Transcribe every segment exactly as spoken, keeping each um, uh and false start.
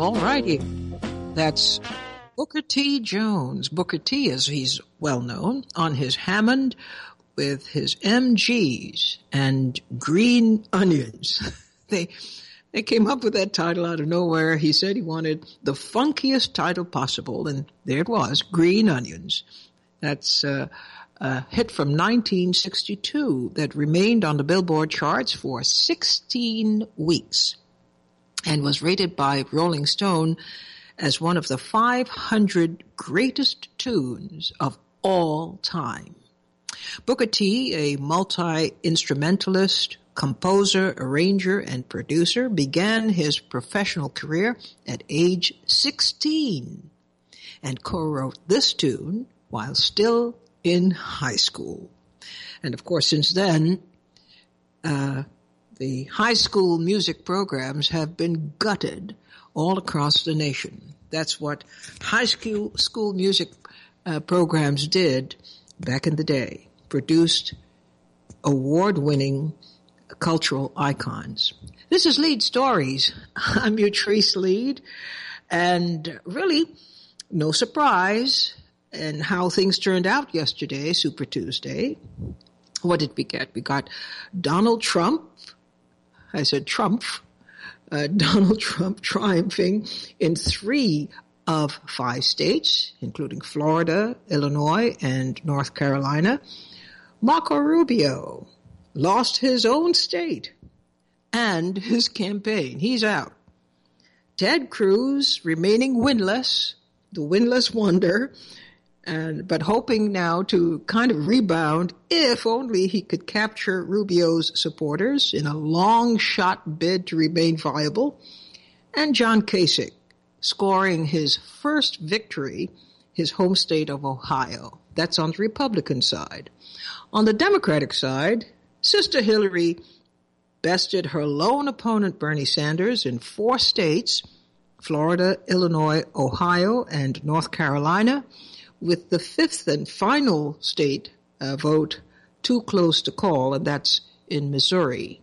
All righty. That's Booker T. Jones. Booker T, as he's well known, on his Hammond with his M Gs and Green Onions. They they came up with that title out of nowhere. He said he wanted the funkiest title possible, and there it was, Green Onions. That's uh, a hit from nineteen sixty-two that remained on the Billboard charts for sixteen weeks and was rated by Rolling Stone as one of the five hundred greatest tunes of all time. Booker T, a multi-instrumentalist, composer, arranger, and producer, began his professional career at age sixteen and co-wrote this tune while still in high school. And of course, since then, uh, the high school music programs have been gutted all across the nation. That's what high school school music uh, programs did back in the day, produced award-winning cultural icons. This is Lead Stories. I'm your Trace Lead, and really no surprise in how things turned out yesterday, Super Tuesday. What did we get? We got Donald Trump. I said Trump. Uh, Donald Trump triumphing in three of five states, including Florida, Illinois, and North Carolina. Marco Rubio lost his own state and his campaign. He's out. Ted Cruz remaining winless, the winless wonder, and but hoping now to kind of rebound if only he could capture Rubio's supporters in a long-shot bid to remain viable. And John Kasich scoring his first victory, his home state of Ohio. That's on the Republican side. On the Democratic side, Sister Hillary bested her lone opponent Bernie Sanders in four states, Florida, Illinois, Ohio, and North Carolina, with the fifth and final state uh, vote too close to call, and that's in Missouri.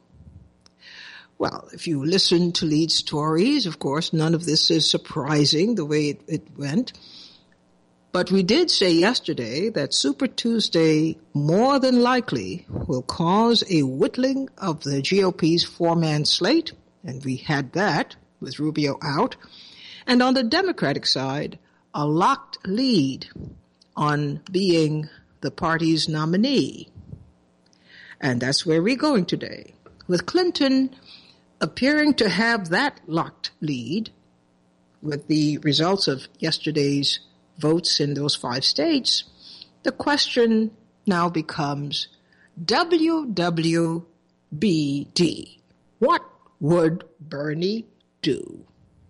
Well, if you listen to Lead Stories, of course, none of this is surprising the way it, it went. But we did say yesterday that Super Tuesday more than likely will cause a whittling of the G O P's four-man slate, and we had that with Rubio out. And on the Democratic side, a locked lead on being the party's nominee. And that's where we're going today. With Clinton appearing to have that locked lead with the results of yesterday's votes in those five states, the question now becomes W W B D. What would Bernie do?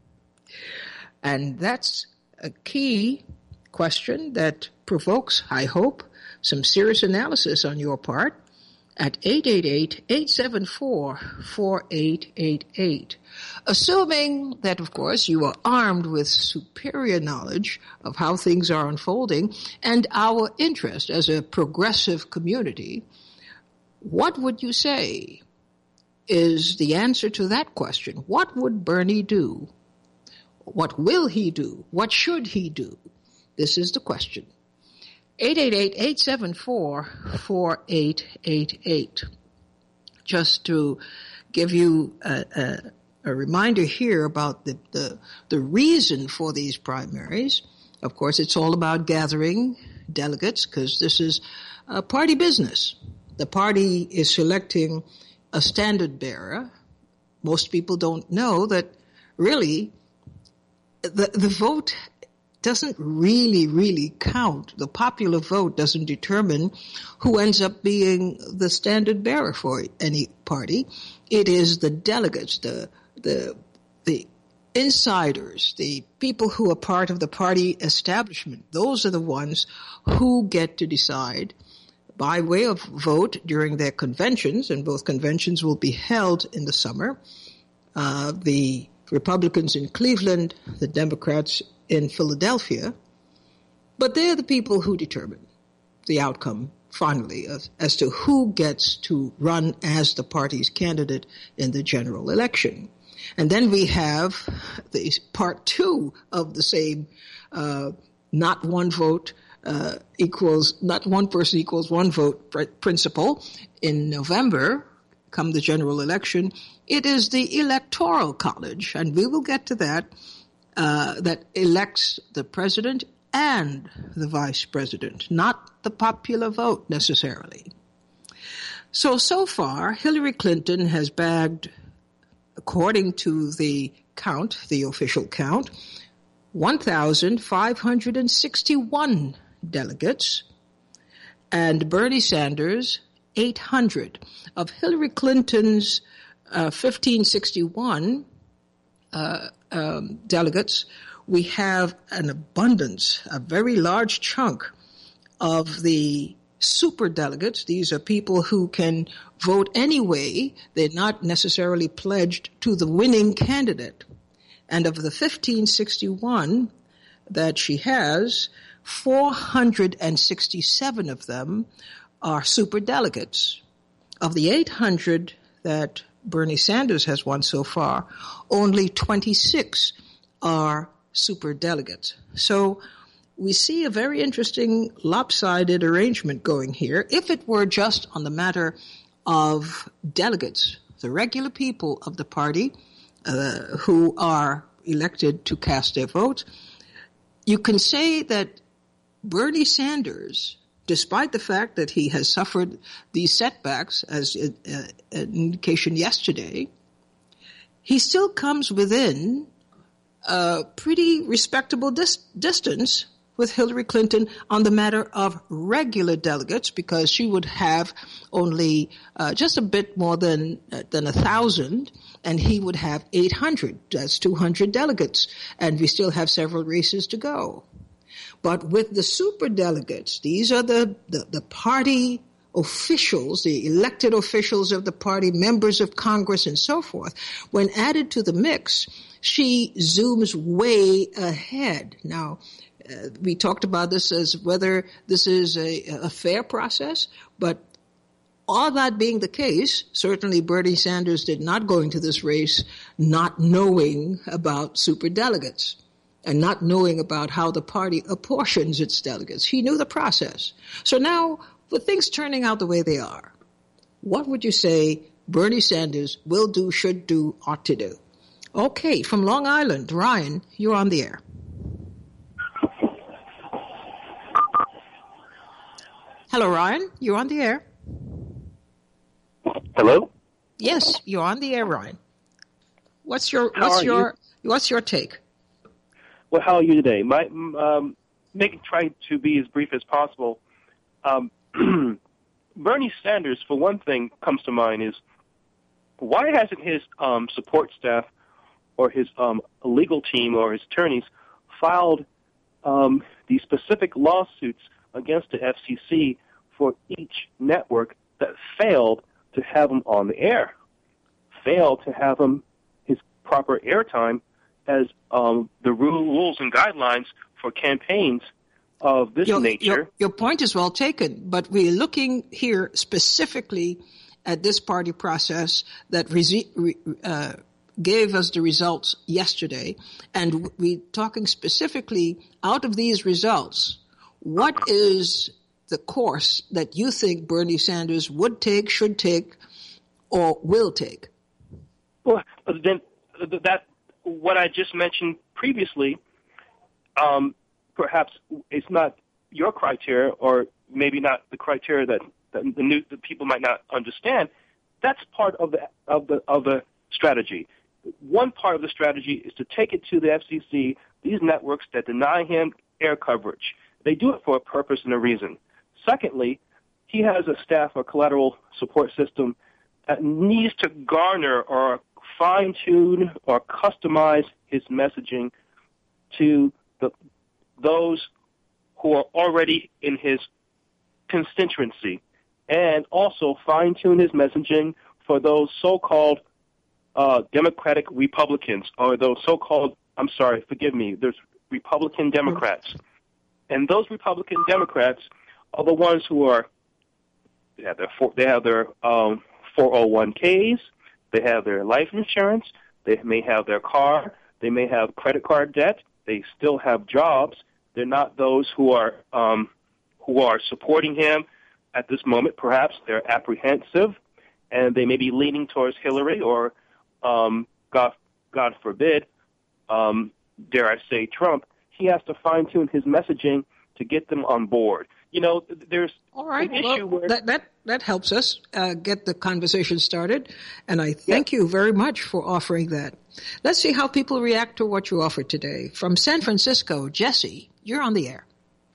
And that's a key question that provokes, I hope, some serious analysis on your part at eight eight eight, eight seven four, four eight eight eight. Assuming that, of course, you are armed with superior knowledge of how things are unfolding and our interest as a progressive community, what would you say is the answer to that question? What would Bernie do? What will he do? What should he do? This is the question. eight eight eight, eight seven four, four eight eight eight. Just to give you a, a, a reminder here about the, the, the reason for these primaries. Of course, it's all about gathering delegates because this is a party business. The party is selecting a standard bearer. Most people don't know that really the, the vote doesn't really, really count. The popular vote doesn't determine who ends up being the standard bearer for any party. It is the delegates, the the the insiders, the people who are part of the party establishment. Those are the ones who get to decide by way of vote during their conventions, and both conventions will be held in the summer. Uh, the Republicans in Cleveland, the Democrats in Philadelphia, but they're the people who determine the outcome finally of, as to who gets to run as the party's candidate in the general election. And then we have the part two of the same uh, not one vote uh, equals, not one person equals one vote pr- principle in November, come the general election. It is the Electoral College, and we will get to that, uh, that elects the president and the vice president, not the popular vote necessarily. So, so far, Hillary Clinton has bagged, according to the count, the official count, one thousand five hundred sixty-one delegates, and Bernie Sanders, eight hundred. Of Hillary Clinton's uh, fifteen sixty-one uh, um, delegates, we have an abundance, a very large chunk of the super delegates. These are people who can vote anyway. They're not necessarily pledged to the winning candidate. And of the fifteen sixty-one that she has, four hundred sixty-seven of them are super delegates. Of the eight hundred that Bernie Sanders has won so far, only twenty-six are super delegates. So we see a very interesting lopsided arrangement going here. If it were just on the matter of delegates, the regular people of the party uh, who are elected to cast their vote, you can say that Bernie Sanders, despite the fact that he has suffered these setbacks, as uh, an indication yesterday, he still comes within a pretty respectable dis- distance with Hillary Clinton on the matter of regular delegates, because she would have only uh, just a bit more than uh, than a thousand, and he would have eight hundred. That's two hundred delegates, and we still have several races to go. But with the super delegates, these are the, the, the party officials, the elected officials of the party, members of Congress, and so forth. When added to the mix, she zooms way ahead. Now, uh, we talked about this as whether this is a, a fair process, but all that being the case, certainly Bernie Sanders did not go into this race not knowing about super delegates and not knowing about how the party apportions its delegates. He knew the process. So now, with things turning out the way they are, what would you say Bernie Sanders will do, should do, ought to do? Okay, from Long Island, Ryan, you're on the air. Hello, Ryan, you're on the air. Hello? Yes, you're on the air, Ryan. What's your what's your you? what's your take? Well, how are you today? My um, making trying to be as brief as possible. Um, Bernie Sanders, for one thing, comes to mind is why hasn't his um, support staff or his um, legal team or his attorneys filed um, these specific lawsuits against the F C C for each network that failed to have him on the air, failed to have him his proper airtime as um, the rules and guidelines for campaigns of this your, nature. Your, your point is well taken, but we're looking here specifically at this party process that re- uh, gave us the results yesterday, and we're talking specifically out of these results, what is the course that you think Bernie Sanders would take, should take, or will take? Well, then that what I just mentioned previously, um, perhaps it's not your criteria, or maybe not the criteria that, that the new the people might not understand. That's part of the of the of the strategy. One part of the strategy is to take it to the F C C, these networks that deny him air coverage. They do it for a purpose and a reason. Secondly, he has a staff or collateral support system that needs to garner or fine-tune or customize his messaging to the, those who are already in his constituency, and also fine-tune his messaging for those so-called uh, Democratic Republicans, or those so-called, I'm sorry, forgive me, there's Republican Democrats. And those Republican Democrats are the ones who are, they have their, they have their um, four oh one k's, they have their life insurance, They may have their car. They may have credit card debt. They still have jobs. They're not those who are um, who are supporting him at this moment. Perhaps they're apprehensive, and they may be leaning towards Hillary or, um, God, God forbid, um, dare I say, Trump. He has to fine-tune his messaging to get them on board. You know, there's All right. an well, issue where that, that, that helps us uh, get the conversation started, and I thank yeah. you very much for offering that. Let's see how people react to what you offered today. From San Francisco, Jesse, you're on the air.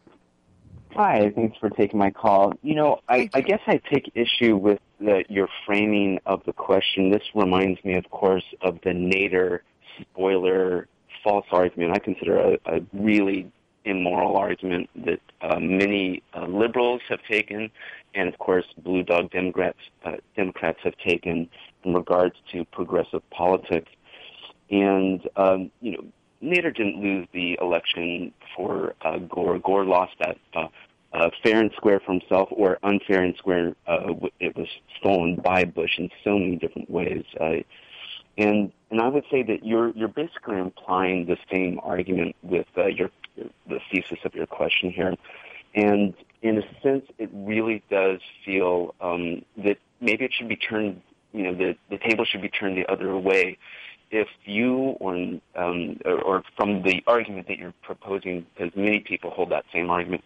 Hi, thanks for taking my call. You know, I, I guess I take issue with the, your framing of the question. This reminds me, of course, of the Nader spoiler false argument. I consider a, a really immoral argument that uh, many uh, liberals have taken, and of course, blue dog Democrats uh, Democrats have taken in regards to progressive politics. And um, you know, Nader didn't lose the election for uh, Gore. Gore lost that uh, uh, fair and square for himself, or unfair and square. Uh, it was stolen by Bush in so many different ways. Uh, and and I would say that you're you're basically implying the same argument with uh, your the thesis of your question here. And in a sense, it really does feel um, that maybe it should be turned, you know, the, the table should be turned the other way. If you, or, um, or, or from the argument that you're proposing, because many people hold that same argument,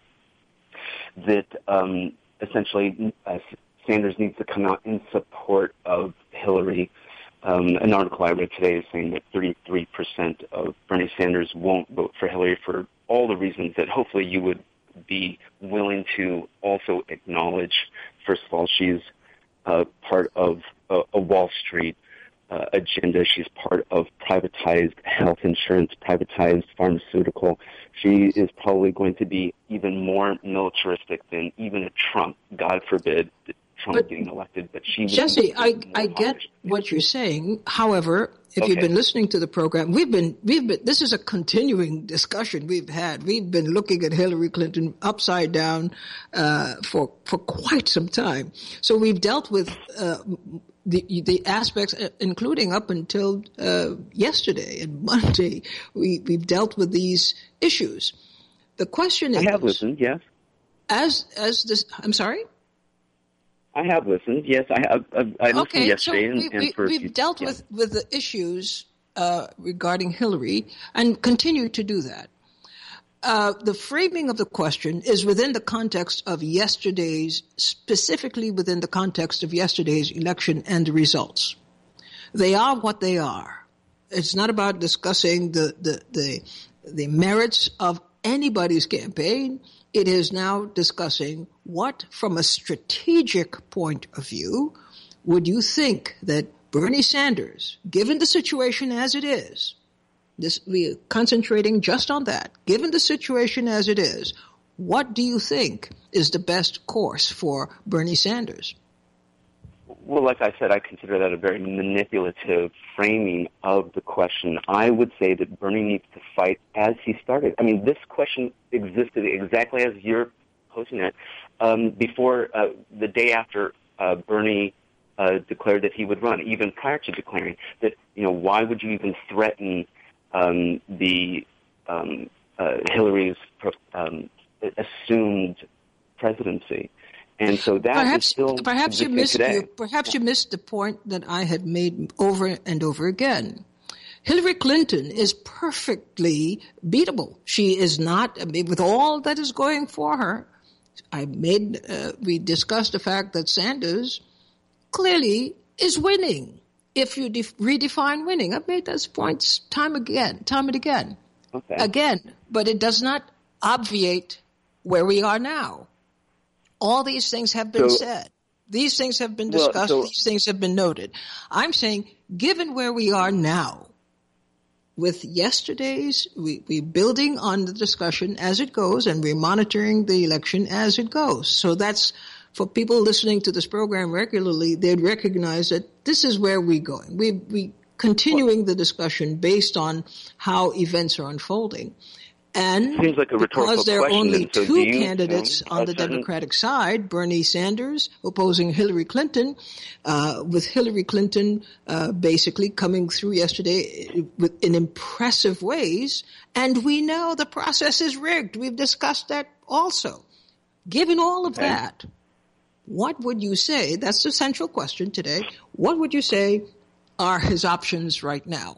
that um, essentially uh, Sanders needs to come out in support of Hillary. Um, an article I read today is saying that thirty-three percent of Bernie Sanders won't vote for Hillary for all the reasons that hopefully you would be willing to also acknowledge. First of all, she's uh, part of a, a Wall Street uh, agenda. She's part of privatized health insurance, privatized pharmaceutical. She is probably going to be even more militaristic than even a Trump, God forbid, Trump but, getting elected. But she Jesse, I, I get what you're saying. However, if okay. you've been listening to the program, we've been, we've been, this is a continuing discussion we've had. We've been looking at Hillary Clinton upside down, uh, for, for quite some time. So we've dealt with, uh, the, the aspects, including up until, uh, yesterday and Monday, we, we've dealt with these issues. The question is. I have listened, yes. As, as this, I'm sorry? I have listened. Yes, I have. I, I listened okay, yesterday. So we, and, and we, for we've few, dealt yeah. with, with the issues uh, regarding Hillary and continue to do that. Uh, the framing of the question is within the context of yesterday's, specifically within the context of yesterday's election and the results. They are what they are. It's not about discussing the the the, the merits of anybody's campaign. It is now discussing what, from a strategic point of view, would you think that Bernie Sanders, given the situation as it is, this, we're concentrating just on that, given the situation as it is, what do you think is the best course for Bernie Sanders? Well, like I said, I consider that a very manipulative framing of the question. I would say that Bernie needs to fight as he started. I mean, this question existed exactly as you're posing it um, before uh, the day after uh, Bernie uh, declared that he would run, even prior to declaring that, you know, why would you even threaten um, the um, uh, Hillary's um, assumed presidency? And so that perhaps, is still perhaps you missed today. you, perhaps you missed the point that I had made over and over again. Hillary Clinton is perfectly beatable. She is not, I mean, with all that is going for her. I made, uh, we discussed the fact that Sanders clearly is winning. If you def- redefine winning, I've made those points time again, time and again, okay. again. But it does not obviate where we are now. All these things have been so, said. These things have been discussed. Well, so, these things have been noted. I'm saying, given where we are now, with yesterday's, we, we're building on the discussion as it goes, and we're monitoring the election as it goes. So that's, for people listening to this program regularly, they'd recognize that this is where we're going. We we continuing the discussion based on how events are unfolding. And seems like a rhetorical because there are question, only so two you candidates on the certain... Democratic side, Bernie Sanders opposing Hillary Clinton, uh, with Hillary Clinton uh, basically coming through yesterday with, in impressive ways, and we know the process is rigged. We've discussed that also. Given all of okay. that, what would you say, that's the central question today, what would you say are his options right now?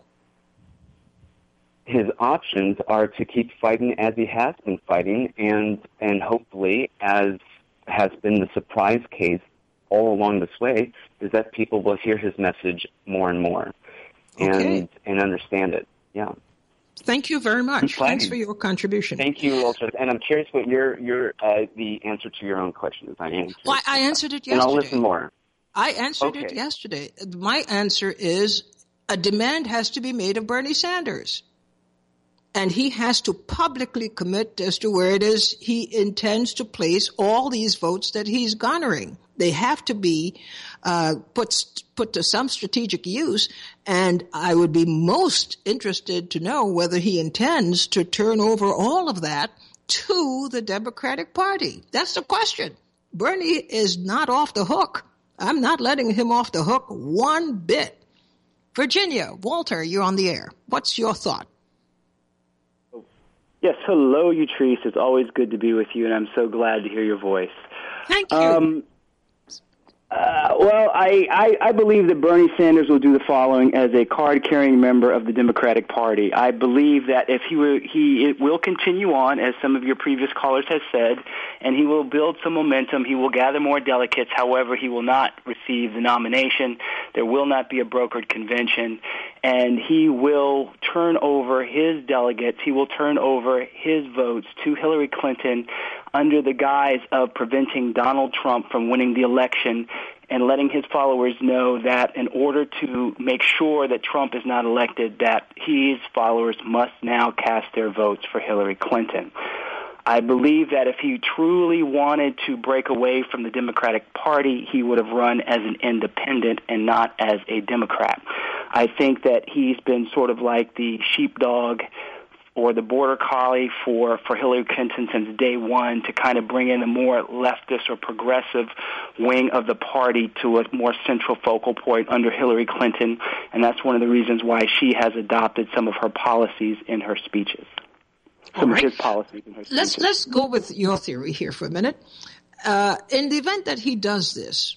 His options are to keep fighting as he has been fighting, and and hopefully, as has been the surprise case all along this way, is that people will hear his message more and more and okay. and understand it. Yeah. Thank you very much. Thanks for your contribution. Thank you, Walter. And I'm curious what your your uh, the answer to your own question is. I answered. Well, I answered it yesterday. And I'll listen more. I answered okay. it yesterday. My answer is a demand has to be made of Bernie Sanders. And he has to publicly commit as to where it is he intends to place all these votes that he's garnering. They have to be uh, put put to some strategic use, and I would be most interested to know whether he intends to turn over all of that to the Democratic Party. That's the question. Bernie is not off the hook. I'm not letting him off the hook one bit. Virginia, Walter, you're on the air. What's your thought? Yes, hello, Utrice. It's always good to be with you, and I'm so glad to hear your voice. Thank you. Um, uh, well, I, I, I believe that Bernie Sanders will do the following as a card-carrying member of the Democratic Party. I believe that if he were, he it will continue on, as some of your previous callers have said, and he will build some momentum. He will gather more delegates. However, he will not receive the nomination. There will not be a brokered convention. And he will turn over his delegates, he will turn over his votes to Hillary Clinton under the guise of preventing Donald Trump from winning the election and letting his followers know that in order to make sure that Trump is not elected, that his followers must now cast their votes for Hillary Clinton. I believe that if he truly wanted to break away from the Democratic Party, he would have run as an independent and not as a Democrat. I think that he's been sort of like the sheepdog or the border collie for, for Hillary Clinton since day one to kind of bring in a more leftist or progressive wing of the party to a more central focal point under Hillary Clinton, and that's one of the reasons why she has adopted some of her policies in her speeches. Some right. of his policies in her speeches. Let's, let's go with your theory here for a minute. Uh, in the event that he does this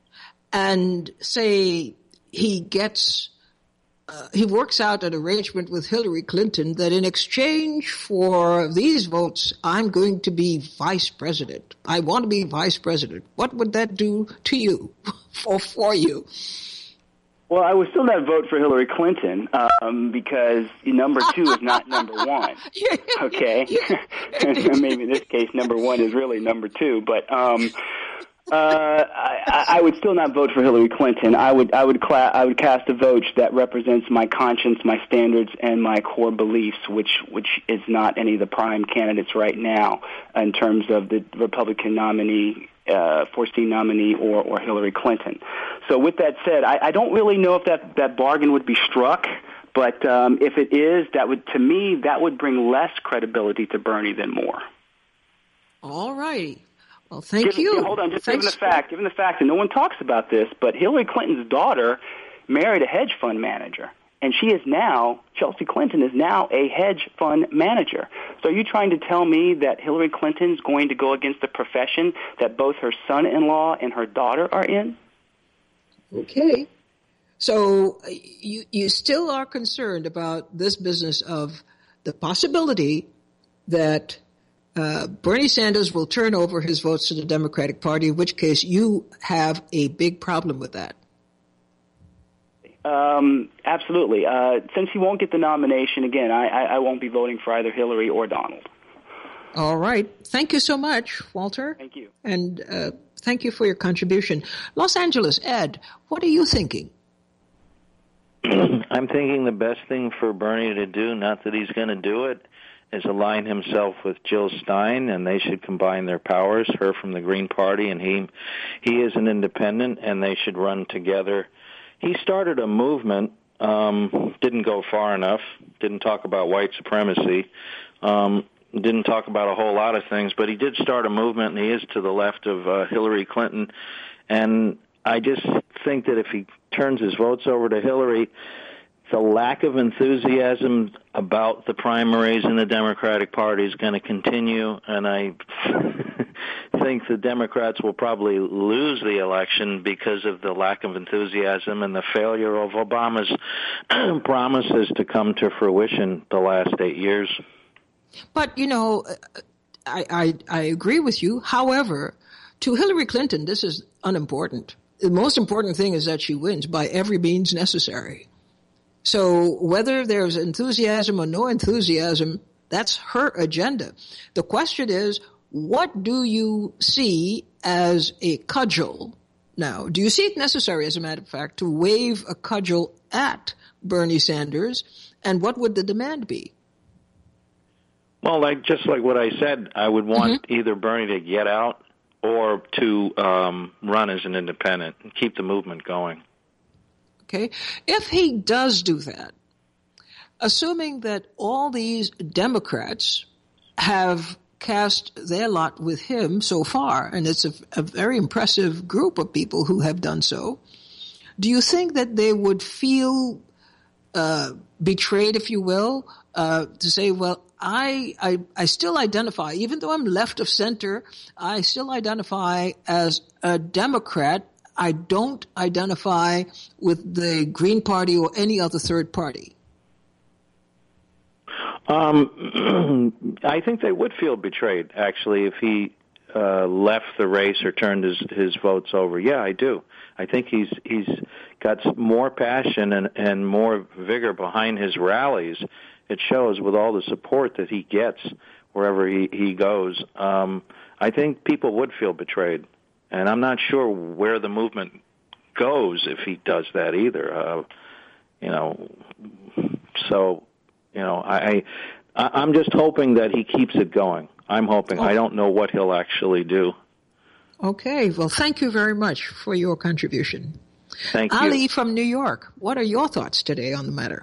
and say he gets Uh, he works out an arrangement with Hillary Clinton that in exchange for these votes, I'm going to be vice president. I want to be vice president. What would that do to you or for you? Well, I would still not vote for Hillary Clinton um, because number two is not number one. Okay? Maybe in this case, number one is really number two. But um, uh, I, I would still not vote for Hillary Clinton. I would, I would, cla- I would cast a vote that represents my conscience, my standards, and my core beliefs, which, which is not any of the prime candidates right now in terms of the Republican nominee. Uh, foreseen nominee or, or Hillary Clinton. So with that said, I, I don't really know if that, that bargain would be struck, but um, if it is, that would, to me, that would bring less credibility to Bernie than more. All righty. Well, thank given, you. Hold on, just Thanks. given the fact, given the fact that no one talks about this, but Hillary Clinton's daughter married a hedge fund manager. And she is now, Chelsea Clinton is now a hedge fund manager. So are you trying to tell me that Hillary Clinton's going to go against the profession that both her son-in-law and her daughter are in? Okay. So you, you still are concerned about this business of the possibility that uh, Bernie Sanders will turn over his votes to the Democratic Party, in which case you have a big problem with that. Um, absolutely. Uh, since he won't get the nomination, again, I, I, I won't be voting for either Hillary or Donald. All right. Thank you so much, Walter. Thank you. And uh, thank you for your contribution. Los Angeles, Ed, what are you thinking? I'm thinking the best thing for Bernie to do, not that he's going to do it, is align himself with Jill Stein, and they should combine their powers, her from the Green Party, and he, he is an independent, and they should run together. He started a movement, um, didn't go far enough, didn't talk about white supremacy, Um, didn't talk about a whole lot of things, but he did start a movement, and he is to the left of uh, Hillary Clinton. And I just think that if he turns his votes over to Hillary, the lack of enthusiasm about the primaries in the Democratic Party is going to continue, and I think the Democrats will probably lose the election because of the lack of enthusiasm and the failure of Obama's promises to come to fruition the last eight years. But, you know, I, I, I agree with you. However, to Hillary Clinton, this is unimportant. The most important thing is that she wins by every means necessary. So whether there's enthusiasm or no enthusiasm, that's her agenda. The question is, what do you see as a cudgel now? Do you see it necessary, as a matter of fact, to wave a cudgel at Bernie Sanders? And what would the demand be? Well, like just like what I said, I would want mm-hmm. either Bernie to get out or to um, run as an independent and keep the movement going. Okay. If he does do that, assuming that all these Democrats have cast their lot with him so far, and it's a, a very impressive group of people who have done so, do you think that they would feel uh, betrayed, if you will, uh, to say, well, I, I I still identify, even though I'm left of center, I still identify as a Democrat. I don't identify with the Green Party or any other third party. Um, I think they would feel betrayed, actually, if he uh, left the race or turned his, his votes over. Yeah, I do. I think he's he's got more passion and, and more vigor behind his rallies. It shows with all the support that he gets wherever he, he goes. Um, I think people would feel betrayed. And I'm not sure where the movement goes if he does that either. Uh, you know, so, you know, I, I, I'm just hoping that he keeps it going. I'm hoping. Oh. I don't know what he'll actually do. Okay. Well, thank you very much for your contribution. Thank you. Ali from New York, what are your thoughts today on the matter?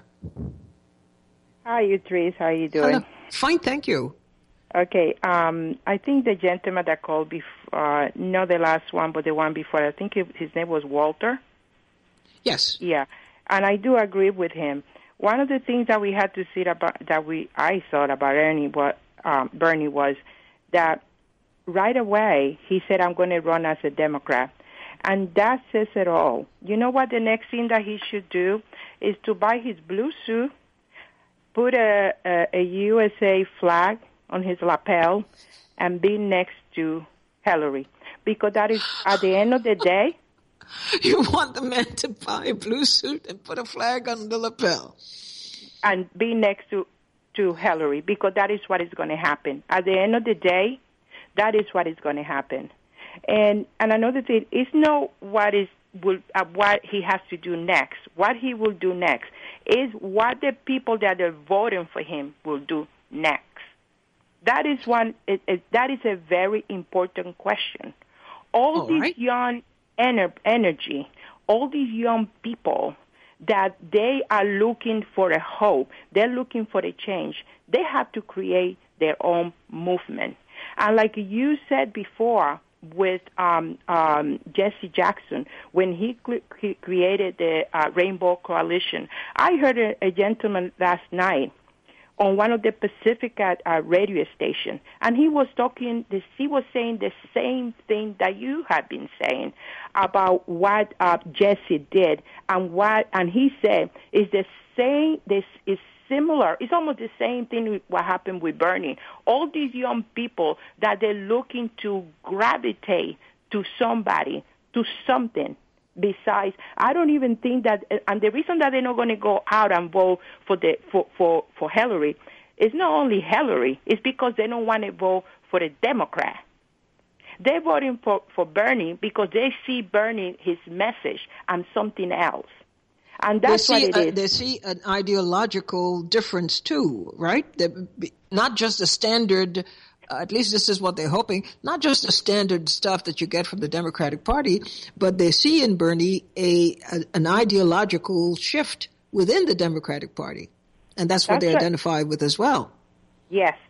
Hi, Utrice. How are you doing? Hello. Fine, thank you. Okay, um, I think the gentleman that called before, uh, not the last one, but the one before, I think his name was Walter. Yes. Yeah, and I do agree with him. One of the things that we had to see about, that we I thought about Ernie, what um, Bernie was that right away he said, "I'm going to run as a Democrat," and that says it all. You know what? The next thing that he should do is to buy his blue suit, put a, a, a U S A flag on his lapel, and be next to Hillary. Because that is, at the end of the day... You want the man to buy a blue suit and put a flag on the lapel. And be next to, to Hillary, because that is what is going to happen. At the end of the day, that is what is going to happen. And and another thing, is not what is will uh, what he has to do next. What he will do next is what the people that are voting for him will do next. That is one. It, it, that is a very important question. All, all this right. young ener- energy, all these young people that they are looking for a hope, they're looking for a change. They have to create their own movement. And like you said before, with um, um, Jesse Jackson, when he, cl- he created the uh, Rainbow Coalition, I heard a, a gentleman last night on one of the Pacific uh, radio stations, and he was talking, this, he was saying the same thing that you have been saying about what uh, Jesse did, and what, and he said is the same, this is similar, it's almost the same thing with what happened with Bernie. All these young people that they're looking to gravitate to somebody, to something. Besides, I don't even think that, and the reason that they're not going to go out and vote for the for, for, for Hillary is not only Hillary, it's because they don't want to vote for a Democrat. They're voting for, for Bernie because they see Bernie, his message, and something else. And that's see, what it uh, is. They see an ideological difference too, right? They're not just a standard... Uh, at least this is what they're hoping, not just the standard stuff that you get from the Democratic Party, but they see in Bernie a, a an ideological shift within the Democratic Party. And that's what that's they right. identify with as well. Yes,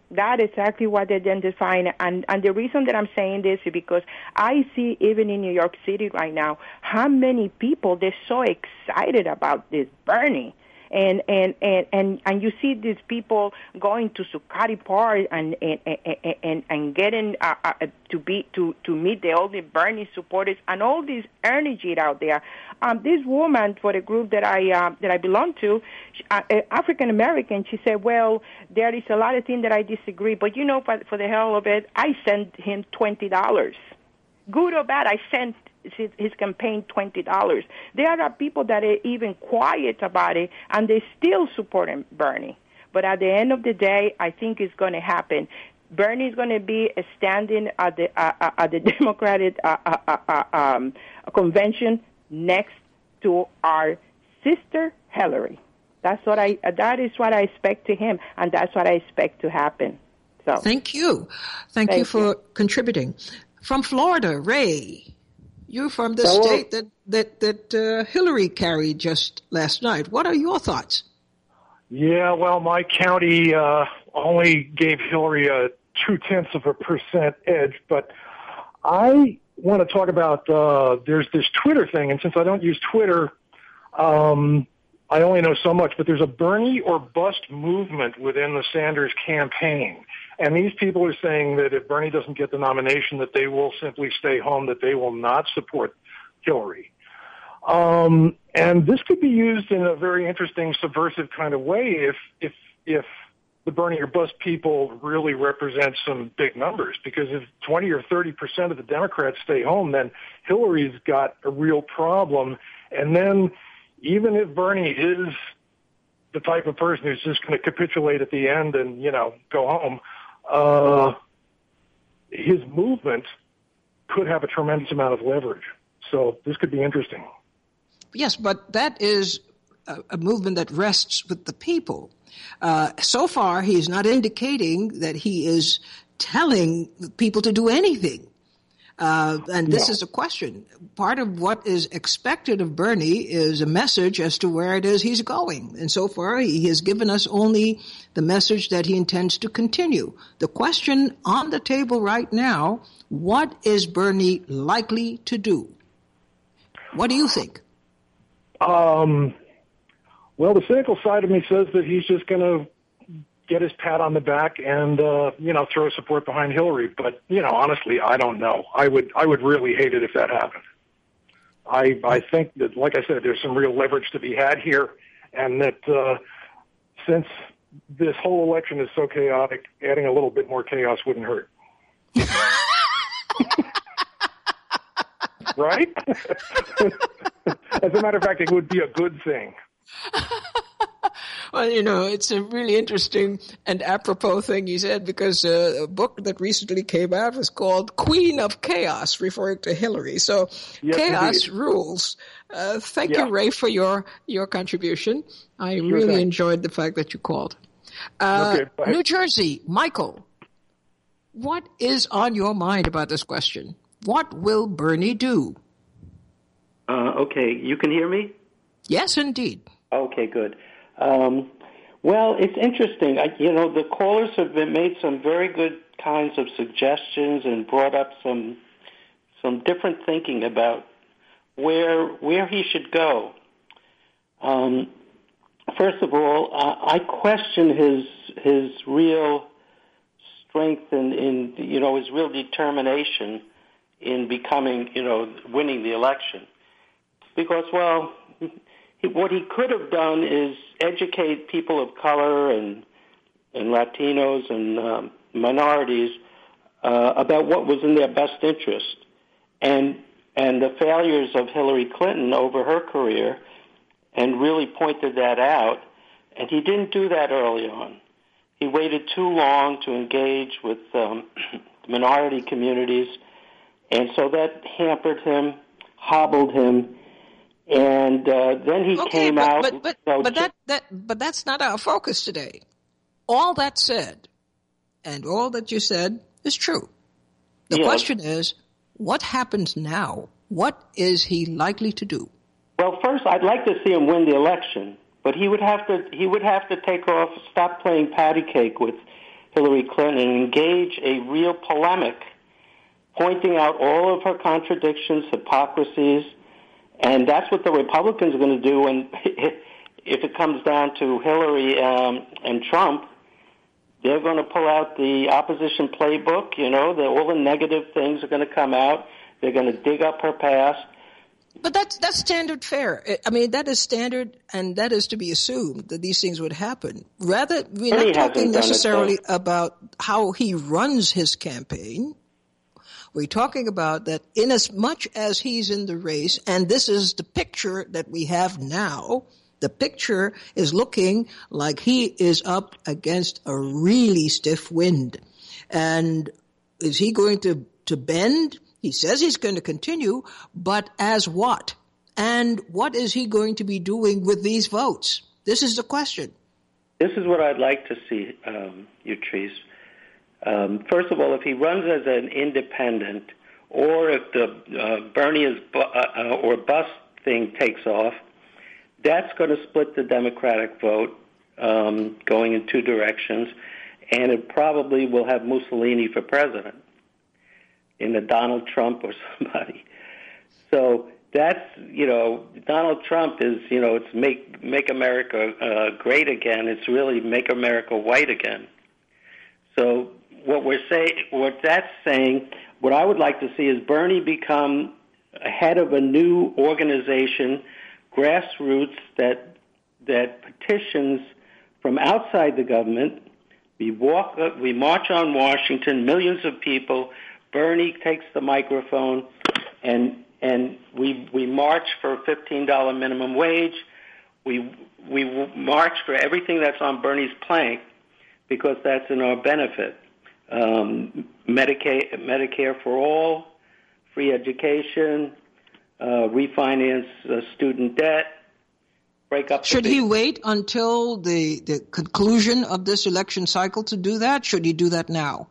That is exactly what they're identifying. And, and the reason that I'm saying this is because I see, even in New York City right now, how many people, they're so excited about this Bernie. And, and, and, and, and you see these people going to Zuccotti Park and, and, and, and, and getting uh, uh, to be, to, to meet the all the Bernie supporters and all this energy out there. Um, this woman for the group that I, uh, that I belong to, uh, African American, she said, well, there is a lot of things that I disagree, but you know, for, for the hell of it, I sent him twenty dollars. Good or bad, I sent his, his campaign twenty dollars. There are people that are even quiet about it, and they still support Bernie. But at the end of the day, I think it's going to happen. Bernie is going to be standing at the uh, at the Democratic uh, uh, uh, um, convention next to our sister Hillary. That's what I. That is what I expect to him, and that's what I expect to happen. So, thank you, thank, thank you for you. contributing. From Florida, Ray, you're from the Hello. state that that that uh, Hillary carried just last night. What are your thoughts? Yeah, well, my county uh, only gave Hillary a two-tenths of a percent edge, but I want to talk about, uh, there's this Twitter thing, and since I don't use Twitter, um, I only know so much, but there's a Bernie or bust movement within the Sanders campaign. And these people are saying that if Bernie doesn't get the nomination, that they will simply stay home, that they will not support Hillary. Um, and this could be used in a very interesting subversive kind of way if, if, if the Bernie or bust people really represent some big numbers, because if twenty or thirty percent of the Democrats stay home, then Hillary's got a real problem. And then even if Bernie is the type of person who's just going to capitulate at the end and, you know, go home, uh, his movement could have a tremendous amount of leverage. So this could be interesting. Yes, but that is a, a movement that rests with the people. Uh, so far, he's not indicating that he is telling people to do anything. Uh, and this no. is a question. Part of what is expected of Bernie is a message as to where it is he's going. And so far, he has given us only the message that he intends to continue. The question on the table right now, what is Bernie likely to do? What do you think? Um, well, the cynical side of me says that he's just going to get his pat on the back and, uh, you know, throw support behind Hillary. But, you know, honestly, I don't know. I would, I would really hate it if that happened. I, I think that, like I said, there's some real leverage to be had here, and that, uh, since this whole election is so chaotic, adding a little bit more chaos wouldn't hurt. Right? As a matter of fact, it would be a good thing. Well, you know, it's a really interesting and apropos thing you said, because uh, a book that recently came out was called Queen of Chaos, referring to Hillary. So yes, chaos indeed. rules. Uh, thank yeah. you, Ray, for your, your contribution. I sure really thing. enjoyed the fact that you called. Uh, okay, New Jersey, Michael, what is on your mind about this question? What will Bernie do? Uh, okay, you can hear me? Yes, indeed. Okay, good. Um, well, it's interesting. I, you know, the callers have been made some very good kinds of suggestions and brought up some some different thinking about where where he should go. Um, first of all, uh, I question his his real strength and in, in you know his real determination in becoming you know winning the election, because well. He, what he could have done is educate people of color and and Latinos and um, minorities uh, about what was in their best interest, and and the failures of Hillary Clinton over her career, and really pointed that out. And he didn't do that early on. He waited too long to engage with um, minority communities, and so that hampered him, hobbled him. And uh, then he okay, came but, out. But but, so but that, that but that's not our focus today. All that said, and all that you said is true. The yeah. question is, what happens now? What is he likely to do? Well, first, I'd like to see him win the election, but he would have to he would have to take off, stop playing patty cake with Hillary Clinton and engage a real polemic, pointing out all of her contradictions, hypocrisies, and that's what the Republicans are going to do when, if it comes down to Hillary um, and Trump, they're going to pull out the opposition playbook, you know, the, all the negative things are going to come out. They're going to dig up her past. But that's that's standard fare. I mean, that is standard, and that is to be assumed that these things would happen. Rather, we're not talking necessarily it, so. about how he runs his campaign. We're talking about that in as much as he's in the race, and this is the picture that we have now, the picture is looking like he is up against a really stiff wind. And is he going to, to bend? He says he's going to continue, but as what? And what is he going to be doing with these votes? This is the question. This is what I'd like to see, um, Utrice. Um, first of all, if he runs as an independent, or if the uh, Bernie is bu- uh, or bust thing takes off, that's going to split the Democratic vote, um, going in two directions, and it probably will have Mussolini for president, in a Donald Trump or somebody. So that's, you know, Donald Trump is, you know, it's make make America uh, great again. It's really make America white again. So what we're saying, what that's saying, what I would like to see is Bernie become head of a new organization, grassroots, that that petitions from outside the government. We walk, we march on Washington, millions of people. Bernie takes the microphone, and and we we march for a fifteen dollars minimum wage. We we march for everything that's on Bernie's plank, because that's in our benefit. Um, Medicaid, Medicare for all, free education, uh, refinance uh, student debt, break up. Should he wait until the the conclusion of this election cycle to do that? Should he do that now?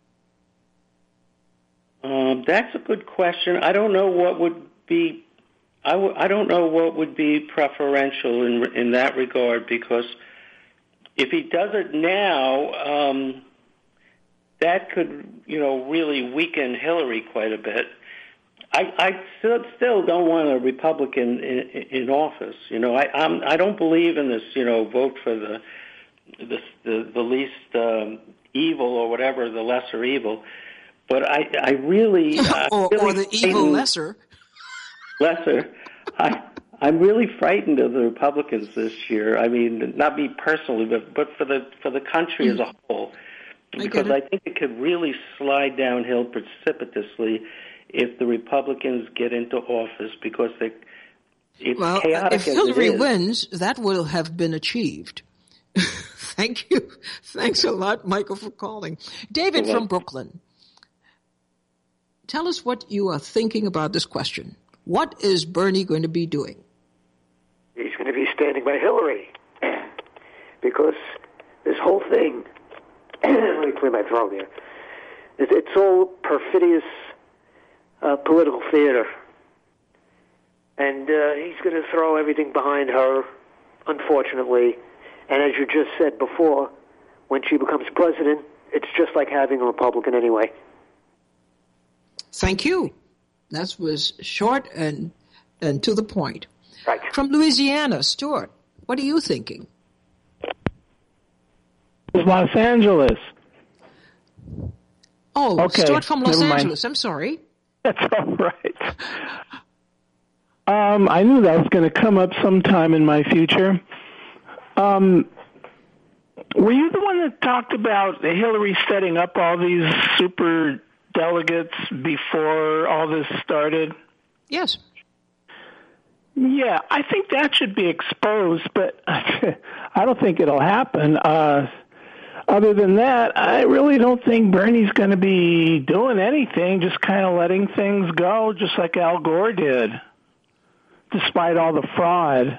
Um, that's a good question. I don't know what would be. I, w- I don't know what would be preferential in in that regard, because if he does it now, um, that could, you know, really weaken Hillary quite a bit. I, I still, still don't want a Republican in, in office. You know, I I'm, I don't believe in this. You know, vote for the the the, the least um, evil, or whatever, the lesser evil. But I, I really, uh, or, really or the evil lesser, lesser. I, I'm really frightened of the Republicans this year. I mean, not me personally, but but for the for the country mm. as a whole, because I, I think it could really slide downhill precipitously if the Republicans get into office, because they, it's well, chaotic. If Hillary wins, that will have been achieved. Thank you. Thanks a lot, Michael, for calling. David from Brooklyn. Tell us what you are thinking about this question. What is Bernie going to be doing? He's going to be standing by Hillary, because this whole thing, let me clear my throat here, it's all perfidious uh, political theater. And uh, he's going to throw everything behind her, unfortunately. And as you just said before, when she becomes president, it's just like having a Republican anyway. Thank you. That was short and and to the point. Right. From Louisiana, Stuart, what are you thinking? Los Angeles. Oh, okay. Stuart from Los Never Angeles. Mind. I'm sorry. That's all right. Um, I knew that was going to come up sometime in my future. Um, were you the one that talked about Hillary setting up all these super delegates before all this started? Yes. Yeah, I think that should be exposed, but I don't think it'll happen. Uh, other than that, I really don't think Bernie's going to be doing anything, just kind of letting things go, just like Al Gore did, despite all the fraud.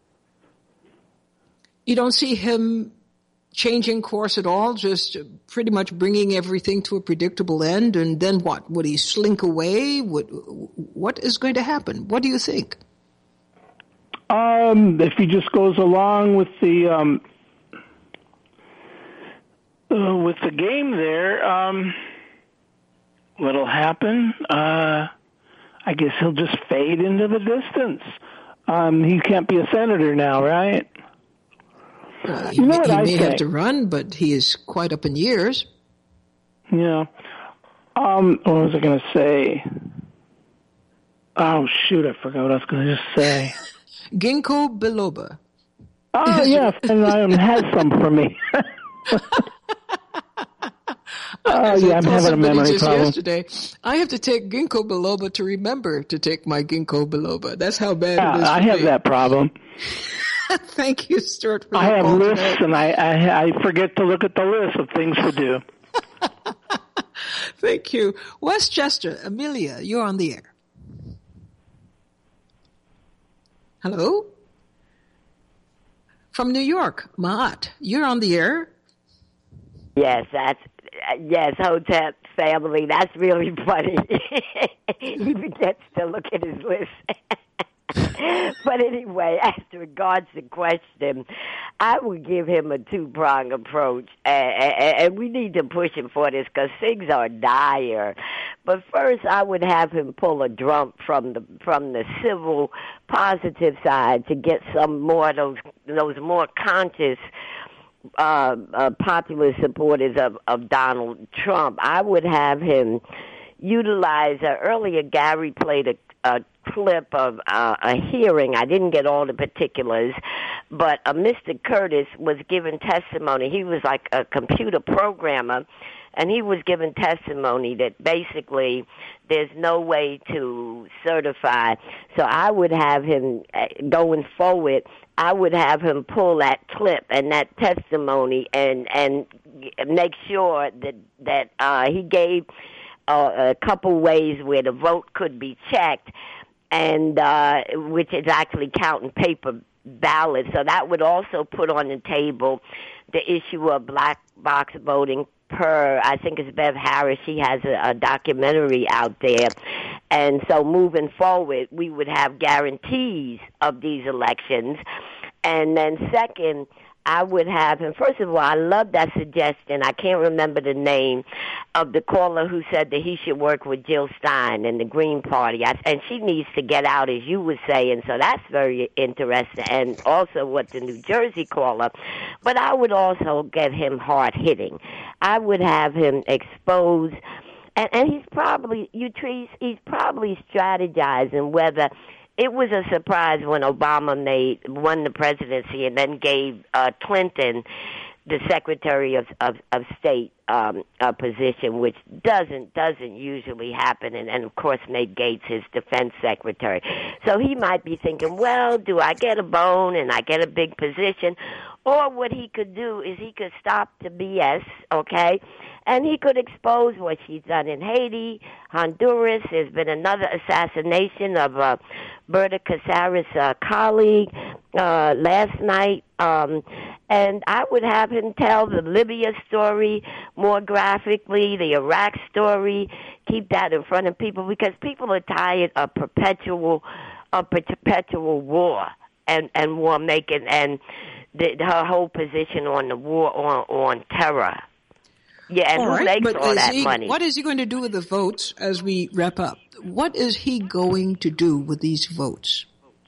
You don't see him changing course at all, just pretty much bringing everything to a predictable end, and then what? Would he slink away? What, what is going to happen? What do you think? Um, if he just goes along with the um, uh, with the game there, um, what'll happen? Uh, I guess he'll just fade into the distance. Um, he can't be a senator now, right? Uh, he you know may, what he I may think? have to run, but he is quite up in years. Yeah. Um, what was I going to say? Oh, shoot, I forgot what I was going to just say. Ginkgo biloba. Oh, yeah, and I has some for me. Oh, yeah, I'm having a memory just problem. Yesterday, I have to take ginkgo biloba to remember to take my ginkgo biloba. That's how bad Yeah, it is for I have me. that problem. Thank you, Stuart, for I the have call lists, today. and I, I, I forget to look at the list of things to do. Thank you. Westchester, Amelia, you're on the air. Hello? From New York, Maat, you're on the air. Yes, that's yes, Hotep family. That's really funny. He forgets to look at his list. But anyway, as regards the question, I would give him a two-prong approach, and, and we need to push him for this because things are dire. But first, I would have him pull a drum from the from the civil positive side to get some more of those those more conscious uh, uh, popular supporters of, of Donald Trump. I would have him utilize. Uh, earlier, Gary played a, a clip of uh, a hearing. I didn't get all the particulars, but uh, Mister Curtis was given testimony. He was like a computer programmer, and he was given testimony that basically there's no way to certify. So I would have him, uh, going forward, I would have him pull that clip and that testimony and and make sure that, that uh, he gave uh, a couple ways where the vote could be checked, and uh, which is actually counting paper ballots. So that would also put on the table the issue of black box voting per, I think it's Bev Harris. She has a, a documentary out there. And so moving forward, we would have guarantees of these elections. And then second, I would have him, first of all, I love that suggestion. I can't remember the name of the caller who said that he should work with Jill Stein and the Green Party. I, and she needs to get out, as you were saying, so that's very interesting. And also what the New Jersey caller. But I would also get him hard-hitting. I would have him expose, and, and he's probably, you trees, he's probably strategizing whether it was a surprise when Obama made won the presidency and then gave uh, Clinton the Secretary of of, of State um, uh, position, which doesn't doesn't usually happen, and, and of course made Gates his defense secretary. So he might be thinking, well, do I get a bone and I get a big position? Or what he could do is he could stop the B S, okay? And he could expose what she's done in Haiti, Honduras. There's been another assassination of uh, Berta Caceres' uh, colleague uh, last night. Um, and I would have him tell the Libya story more graphically, the Iraq story, keep that in front of people because people are tired of perpetual, of perpetual war and, and war making and the, her whole position on the war on, on terror. Yeah, and All who right, makes but all is that he, money? what is he going to do with the votes as we wrap up? What is he going to do with these votes?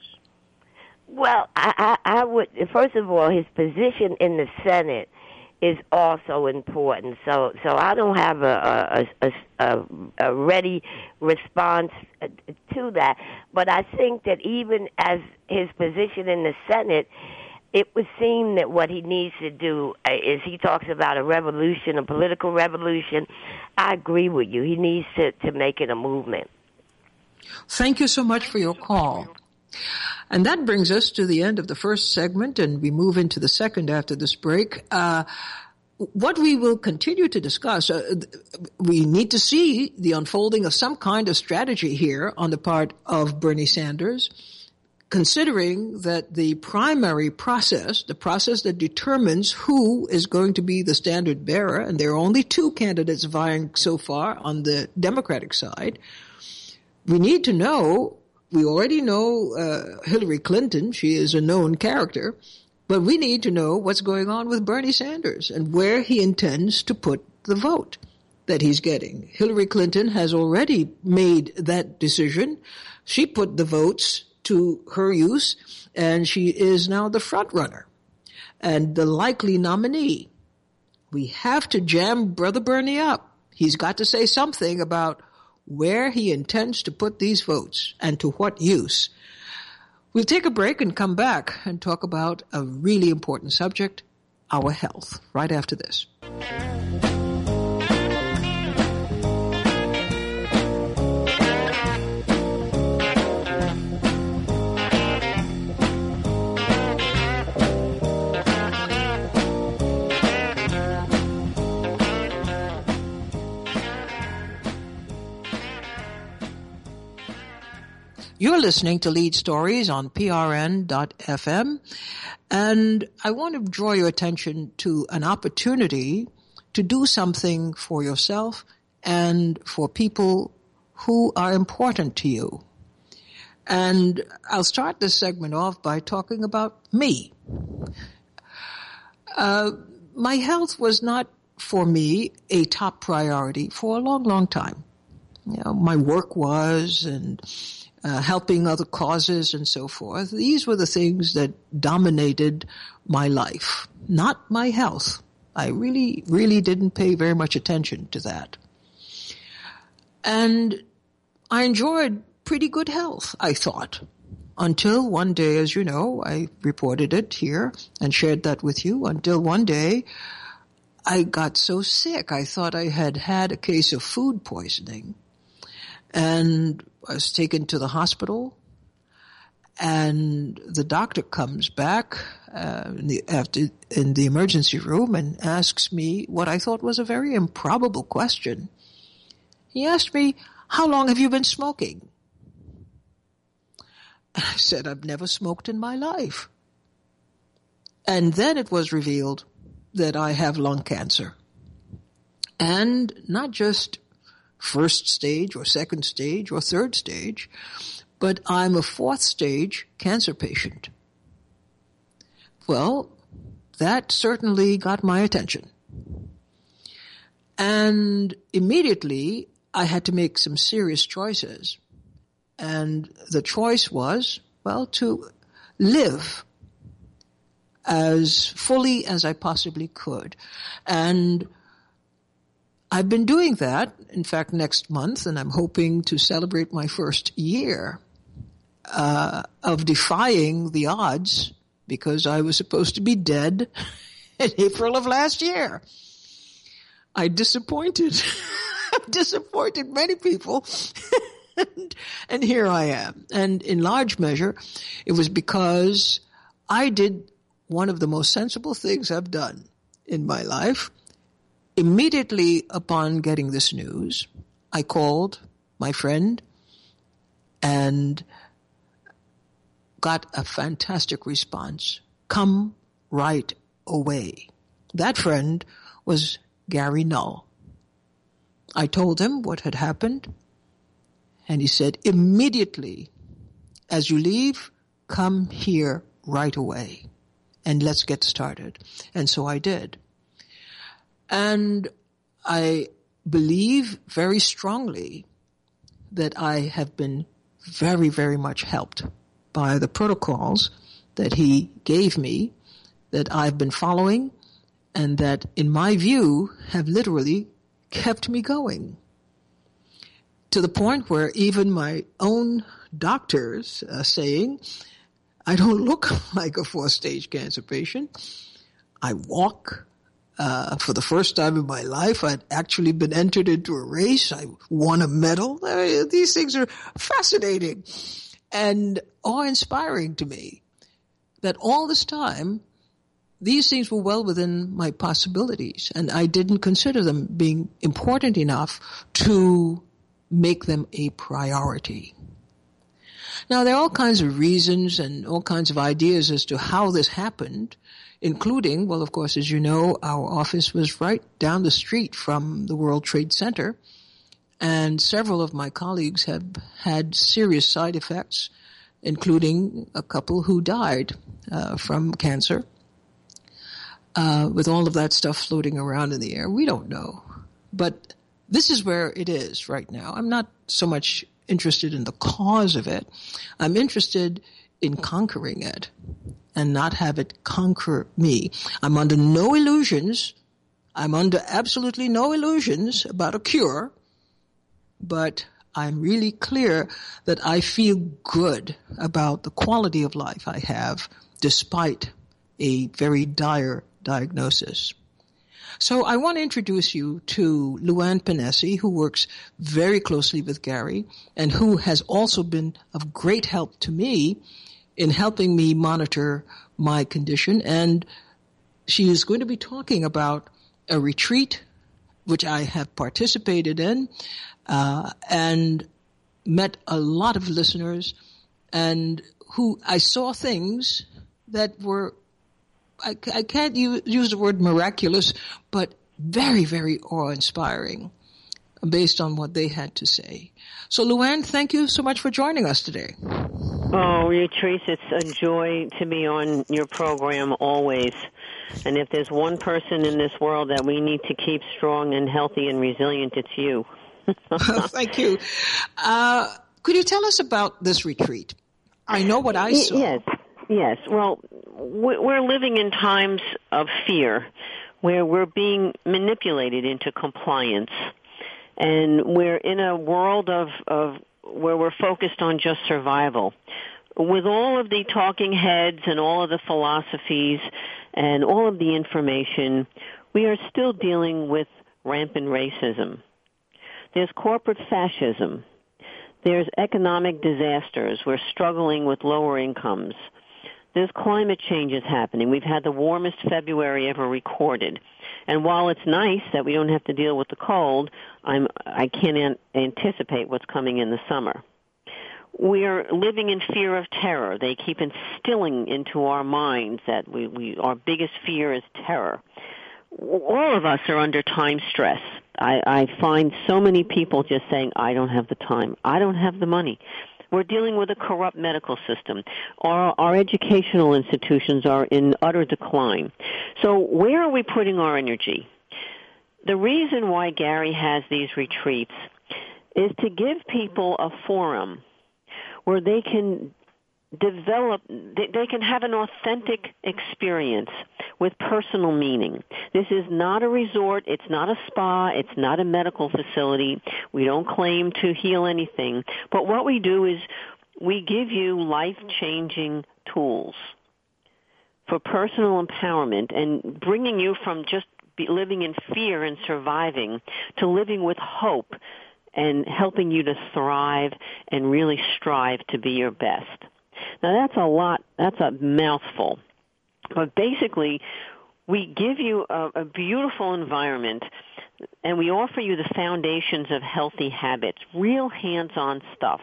Well, I, I, I would, first of all, his position in the Senate is also important. So, so I don't have a, a, a, a ready response to that. But I think that even as his position in the Senate, it would seem that what he needs to do is he talks about a revolution, a political revolution. I agree with you. He needs to, to make it a movement. Thank you so much for your call. And that brings us to the end of the first segment, and we move into the second after this break. Uh, what we will continue to discuss, uh, we need to see the unfolding of some kind of strategy here on the part of Bernie Sanders, considering that the primary process, the process that determines who is going to be the standard bearer, and there are only two candidates vying so far on the Democratic side, we need to know, we already know uh, Hillary Clinton, she is a known character, But we need to know what's going on with Bernie Sanders and where he intends to put the vote that he's getting. Hillary Clinton has already made that decision. She put the votes to her use, and she is now the front runner and the likely nominee. We have to jam Brother Bernie up. He's got to say something about where he intends to put these votes and to what use. We'll take a break and come back and talk about a really important subject, our health, right after this. You're listening to Lead Stories on P R N dot F M, and I want to draw your attention to an opportunity to do something for yourself and for people who are important to you. And I'll start this segment off by talking about me. Uh, my health was not, for me, a top priority for a long, long time. You know, my work was, and Uh, helping other causes and so forth. These were the things that dominated my life, not my health. I really, really didn't pay very much attention to that. And I enjoyed pretty good health, I thought, until one day, as you know, I reported it here and shared that with you, until one day I got so sick. I thought I had had a case of food poisoning. And I was taken to the hospital, and the doctor comes back uh, in the after in the emergency room and asks me what I thought was a very improbable question. He asked me, "How long have you been smoking?" And I said, "I've never smoked in my life." And then it was revealed that I have lung cancer, and not just first stage or second stage or third stage, but I'm a fourth stage cancer patient. Well, that certainly got my attention. And immediately I had to make some serious choices. And the choice was, well, to live as fully as I possibly could. And I've been doing that, in fact, next month, and I'm hoping to celebrate my first year uh, of defying the odds, because I was supposed to be dead in April of last year. I disappointed, disappointed many people, and, and here I am. And in large measure, it was because I did one of the most sensible things I've done in my life. Immediately upon getting this news, I called my friend and got a fantastic response. Come right away. That friend was Gary Null. I told him what had happened, and he said, immediately, as you leave, come here right away, and let's get started. And so I did. And I believe very strongly that I have been very, very much helped by the protocols that he gave me, that I've been following, and that, in my view, have literally kept me going. To the point where even my own doctors are saying, I don't look like a fourth-stage cancer patient. I walk. Uh, for the first time in my life, I'd actually been entered into a race. I won a medal. Uh, these things are fascinating and awe-inspiring to me, that all this time, these things were well within my possibilities, and I didn't consider them being important enough to make them a priority. Now, there are all kinds of reasons and all kinds of ideas as to how this happened, including, well, of course, as you know, our office was right down the street from the World Trade Center, and several of my colleagues have had serious side effects, including a couple who died uh, from cancer uh, with all of that stuff floating around in the air. We don't know. But this is where it is right now. I'm not so much interested in the cause of it. I'm interested in conquering it and not have it conquer me. I'm under no illusions. I'm under absolutely no illusions about a cure, but I'm really clear that I feel good about the quality of life I have despite a very dire diagnosis. So I want to introduce you to Luann Pinessi, who works very closely with Gary and who has also been of great help to me in helping me monitor my condition. And she is going to be talking about a retreat which I have participated in uh, and met a lot of listeners and who I saw things that were, I, I can't use, use the word miraculous, but very, very awe-inspiring based on what they had to say. So, Luann, thank you so much for joining us today. Oh, Yatrice, it's a joy to be on your program always. And if there's one person in this world that we need to keep strong and healthy and resilient, it's you. Thank you. Uh, could you tell us about this retreat? I know what I saw. Yes, yes. Well, we're living in times of fear where we're being manipulated into compliance. And we're in a world of, of where we're focused on just survival. With all of the talking heads and all of the philosophies and all of the information, we are still dealing with rampant racism. There's corporate fascism. There's economic disasters. We're struggling with lower incomes. There's climate changes happening. We've had the warmest February ever recorded. And while it's nice that we don't have to deal with the cold, I'm, I can't an- anticipate what's coming in the summer. We're living in fear of terror. They keep instilling into our minds that we, we our biggest fear is terror. All of us are under time stress. I, I find so many people just saying, I don't have the time. I don't have the money. We're dealing with a corrupt medical system. Our, our educational institutions are in utter decline. So where are we putting our energy? The reason why Gary has these retreats is to give people a forum where they can develop, they, they can have an authentic experience with personal meaning. This is not a resort. It's not a spa. It's not a medical facility. We don't claim to heal anything. But what we do is we give you life-changing tools for personal empowerment and bringing you from just be living in fear and surviving to living with hope and helping you to thrive and really strive to be your best. Now, that's a lot. That's a mouthful. But basically, we give you a, a beautiful environment, and we offer you the foundations of healthy habits, real hands-on stuff.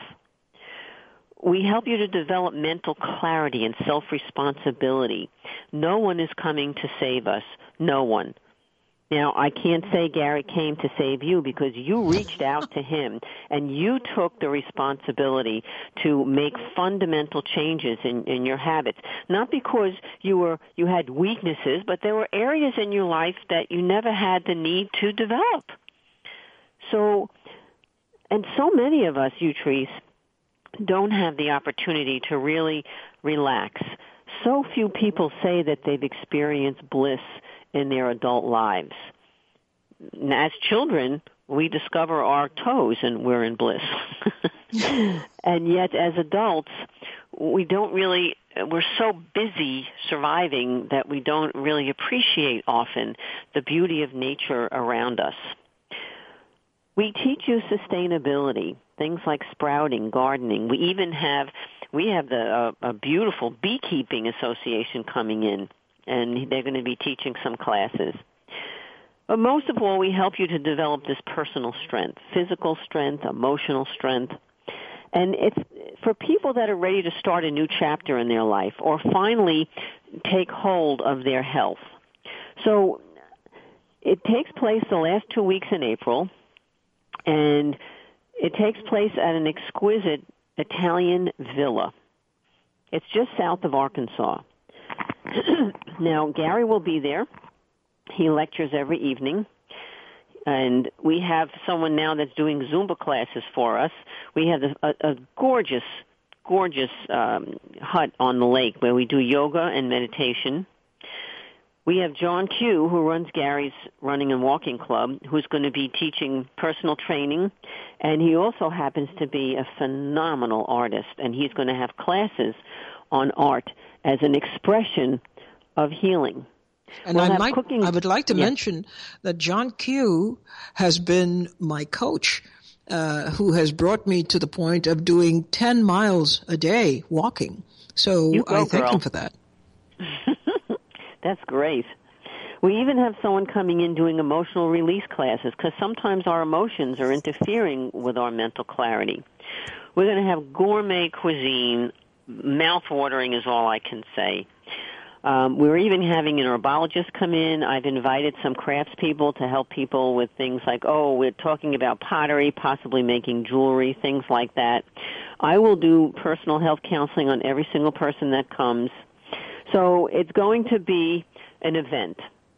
We help you to develop mental clarity and self-responsibility. No one is coming to save us. No one. Now, I can't say Gary came to save you because you reached out to him and you took the responsibility to make fundamental changes in, in your habits. Not because you were you had weaknesses, but there were areas in your life that you never had the need to develop. So, and so many of us, Yatrice, don't have the opportunity to really relax. So few people say that they've experienced bliss in their adult lives. As children, we discover our toes and we're in bliss. And yet as adults, we don't really, we're so busy surviving that we don't really appreciate often the beauty of nature around us. We teach you sustainability, things like sprouting, gardening. We even have, we have the uh, a beautiful beekeeping association coming in, and they're going to be teaching some classes. But most of all, we help you to develop this personal strength, physical strength, emotional strength. And it's for people that are ready to start a new chapter in their life or finally take hold of their health. So it takes place the last two weeks in April, and it takes place at an exquisite Italian villa. It's just south of Arkansas. Now, Gary will be there. He lectures every evening. And we have someone now that's doing Zumba classes for us. We have a, a, a gorgeous, gorgeous um, hut on the lake where we do yoga and meditation. We have John Q, who runs Gary's Running and Walking Club, who's going to be teaching personal training. And he also happens to be a phenomenal artist. And he's going to have classes on art as an expression of healing. And we'll I might, cooking. I would like to yes. mention that John Q has been my coach, uh, who has brought me to the point of doing ten miles a day walking. So You go, I thank girl. him for that. That's great. We even have someone coming in doing emotional release classes because sometimes our emotions are interfering with our mental clarity. We're going to have gourmet cuisine. Mouth-watering is all I can say. Um, we're even having an herbologist come in. I've invited some craftspeople to help people with things like, oh, we're talking about pottery, possibly making jewelry, things like that. I will do personal health counseling on every single person that comes. So it's going to be an event.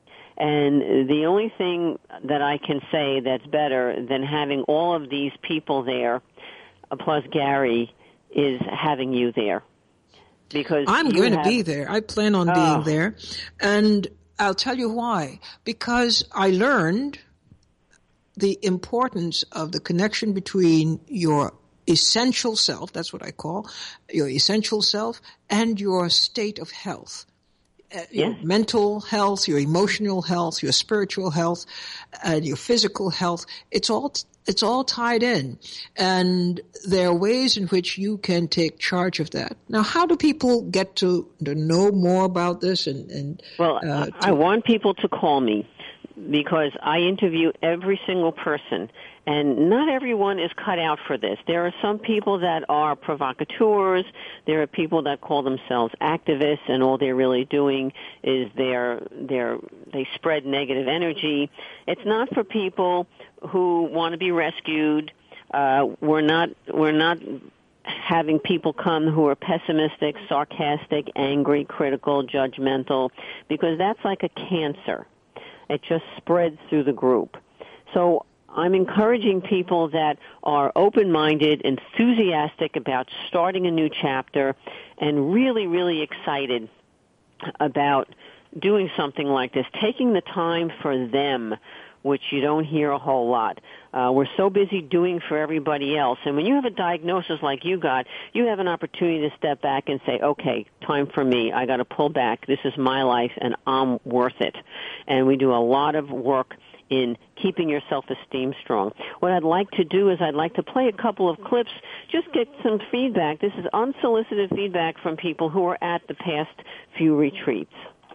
And the only thing that I can say that's better than having all of these people there, plus Gary, is having you there. Because I'm going have, to be there. I plan on oh. being there. And I'll tell you why. Because I learned the importance of the connection between your essential self, that's what I call your essential self, and your state of health. Uh, your yes. mental health, your emotional health, your spiritual health, and your physical health. It's all It's all tied in, and there are ways in which you can take charge of that. Now, how do people get to, to know more about this? And, and well, uh, I want people to call me because I interview every single person, and not everyone is cut out for this. There are some people that are provocateurs. There are people that call themselves activists, and all they're really doing is they're they're they spread negative energy. It's not for people who want to be rescued. Uh, we're not we're not having people come who are pessimistic, sarcastic, angry, critical, judgmental, because that's like a cancer. It just spreads through the group. So I'm encouraging people that are open-minded, enthusiastic about starting a new chapter, and really, really excited about doing something like this, taking the time for them, which you don't hear a whole lot. Uh, we're so busy doing for everybody else. And when you have a diagnosis like you got, you have an opportunity to step back and say, okay, time for me. I got to pull back. This is my life, and I'm worth it. And we do a lot of work in keeping your self-esteem strong. What I'd like to do is I'd like to play a couple of clips, just get some feedback. This is unsolicited feedback from people who are at the past few retreats.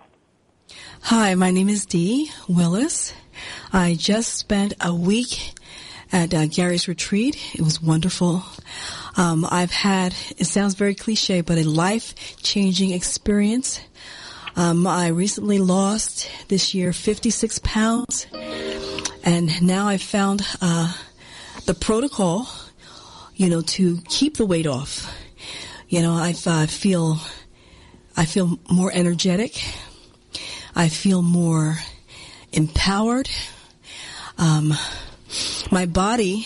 Hi, my name is Dee Willis. I just spent a week at uh, Gary's retreat. It was wonderful. Um, I've had, it sounds very cliche, but a life-changing experience. Um, I recently lost this year fifty-six pounds, and now I've found uh, the protocol, you know, to keep the weight off. You know, I uh, feel, I feel more energetic. I feel more empowered. Um, my body,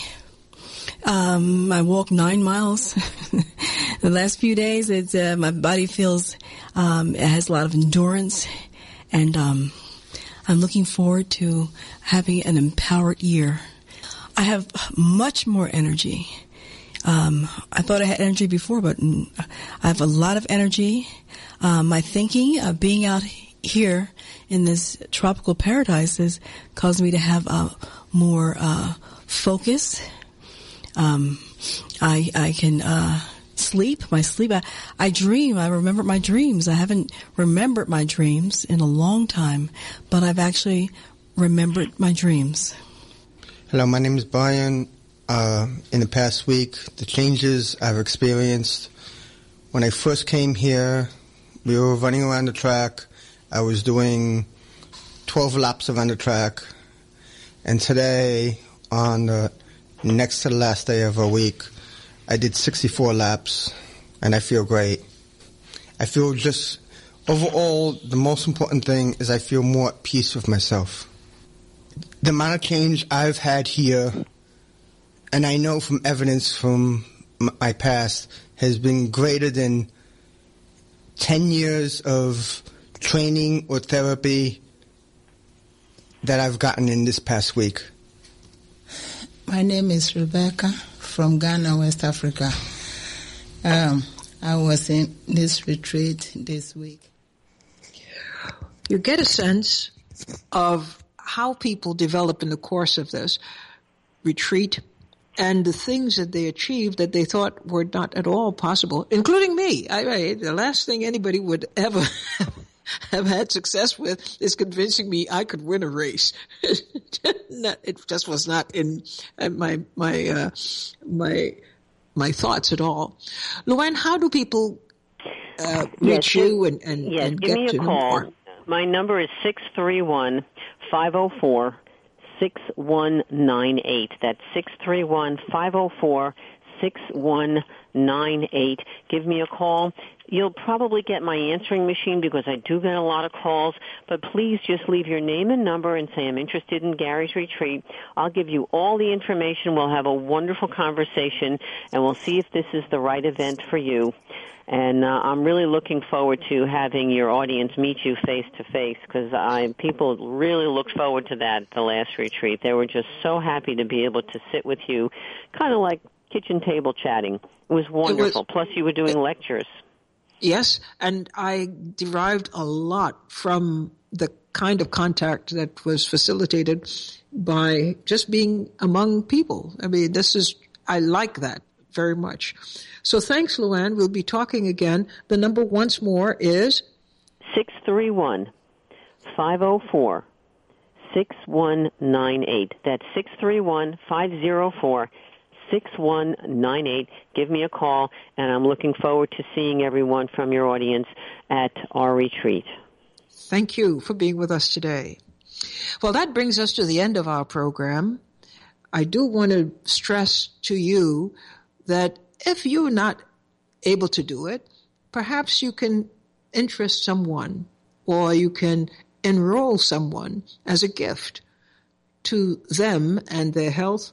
um, I walked nine miles the last few days. It's, uh, my body feels, um, it has a lot of endurance, and, um, I'm looking forward to having an empowered year. I have much more energy. Um, I thought I had energy before, but I have a lot of energy. Um, my thinking, uh, being out here in this tropical paradise has caused me to have uh, more uh, focus. Um, I I can uh, sleep. My sleep. I, I dream. I remember my dreams. I haven't remembered my dreams in a long time, but I've actually remembered my dreams. Hello, my name is Brian. Uh, in the past week, the changes I've experienced. When I first came here, we were running around the track. I was doing twelve laps around the track, and today, on the next to the last day of a week, I did sixty-four laps, and I feel great. I feel just Overall, the most important thing is I feel more at peace with myself. The amount of change I've had here, and I know from evidence from my past, has been greater than ten years of training or therapy that I've gotten in this past week. My name is Rebecca from Ghana, West Africa. Um, I was in this retreat this week. You get a sense of how people develop in the course of this retreat and the things that they achieved that they thought were not at all possible, including me. I, I, the last thing anybody would ever have had success with is convincing me I could win a race. It just was not in my my uh, my my thoughts at all. Luann, how do people uh, reach yes, you and, and, yes, and give get me a to know call. more? My number is six three one, five zero four, six one nine eight. That's six three one, five zero four, six one nine eight. Give me a call. You'll probably get my answering machine because I do get a lot of calls, but please just leave your name and number and say I'm interested in Gary's retreat. I'll give you all the information. We'll have a wonderful conversation, and we'll see if this is the right event for you. And uh, I'm really looking forward to having your audience meet you face to face because I people really looked forward to that the last retreat. They were just so happy to be able to sit with you, kind of like kitchen table chatting. It was wonderful. It was, Plus, you were doing lectures. Yes, and I derived a lot from the kind of contact that was facilitated by just being among people. I mean, this is I like that very much. So thanks, Luann. We'll be talking again. The number once more is? six three one, five zero four, six one nine eight. That's six three one, five zero four, six one nine eight. Give me a call, and I'm looking forward to seeing everyone from your audience at our retreat. Thank you for being with us today. Well, that brings us to the end of our program. I do want to stress to you that if you're not able to do it, perhaps you can interest someone or you can enroll someone as a gift to them and their health.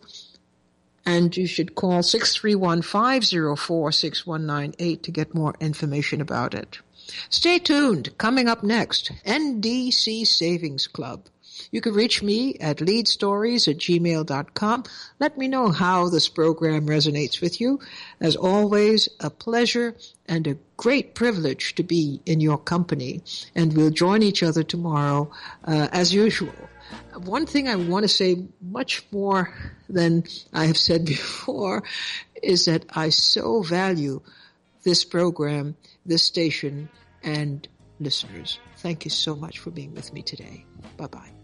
And you should call six three one, five zero four, six one nine eight to get more information about it. Stay tuned. Coming up next, N D C Savings Club. You can reach me at leadstories at gmail dot com. Let me know how this program resonates with you. As always, a pleasure and a great privilege to be in your company. And we'll join each other tomorrow uh, as usual. One thing I want to say much more than I have said before is that I so value this program, this station, and listeners. Thank you so much for being with me today. Bye-bye.